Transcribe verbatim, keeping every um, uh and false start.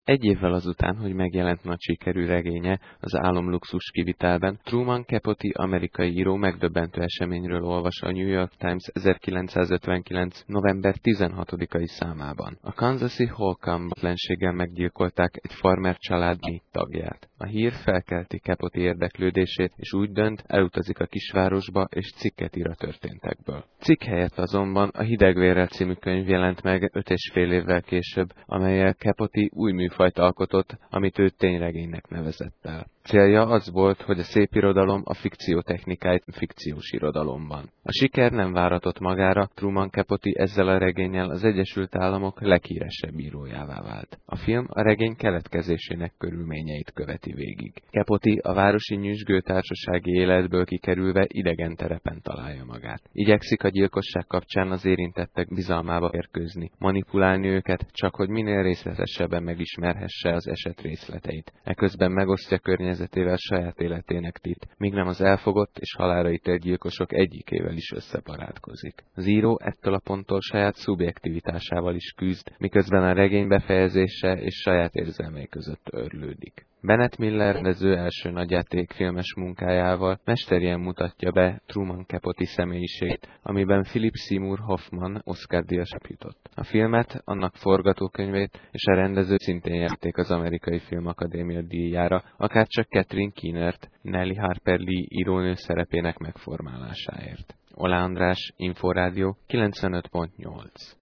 Egy évvel azután, hogy megjelent nagy sikerű regénye az Álomluxus kivitelben, Truman Capote amerikai író megdöbbentő eseményről olvas a New York Times ezerkilencszázötvenkilenc. november tizenhatodikai számában. A Kansasi Holcomb ellenséggel meggyilkolták egy farmer család négy tagját. A hír felkelti Capote érdeklődését, és úgy dönt, elutazik a kisvárosba, és cikket ír a történtekből. Cikk helyett azonban a Hidegvérrel című könyv jelent meg öt és fél évvel később, amellyel Capote új műfajt alkotott, amit ő tényregénynek nevezett el. Célja az volt, hogy a szép irodalom a fikció technikáit fikciós irodalomban. A siker nem váratott magára, Truman Capote ezzel a regénnyel az Egyesült Államok leghíresebb írójává vált. A film a regény keletkezésének körülményeit követi végig. Capote a városi nyüzsgő társasági életből kikerülve idegen terepen találja magát. Igyekszik a gyilkosság kapcsán az érintettek bizalmába érkőzni, manipulálni őket, csak hogy minél részletesebben megismerhesse az eset részleteit. Eközben megosztja környezetével saját életének tit, míg nem az elfogott és halálra ítélt gyilkosok egyikével is összebarátkozik. Az író ettől a ponttól saját szubjektivitásával is küzd, miközben a regény befejezése és saját érzelmei között őrlődik. Bennett Miller rendező első nagyjátékfilmes munkájával mesterien mutatja be Truman Capote személyiségét, amiben Philip Seymour Hoffman Oscar-díjas jutott. A filmet, annak forgatókönyvét és a rendező szintén jelölték az Amerikai Filmakadémia díjára, akárcsak Catherine Keenert, Nellie Harper Lee írónő szerepének megformálásáért. Oláh András, Inforádió, kilencvenöt pont nyolc.